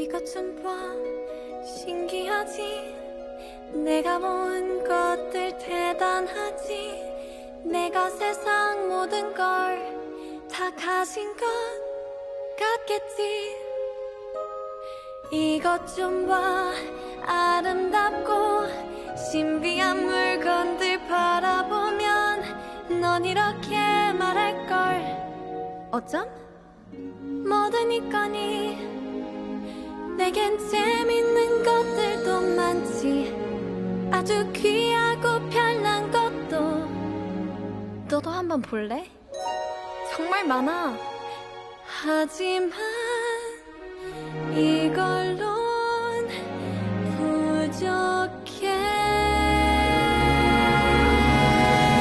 이것 좀 봐, 신기하지? 내가 모은 것들 대단하지? 내가 세상 모든 걸 다 가진 것 같겠지? 이것 좀 봐, 아름답고 신비한 물건들 바라보면 넌 이렇게 말할걸. 어쩜? 뭐든 있거니 내겐 재밌는 것들도 많지. 아주 귀하고 별난 것도. 너도 한번 볼래? 정말 많아. 하지만 이걸론 부족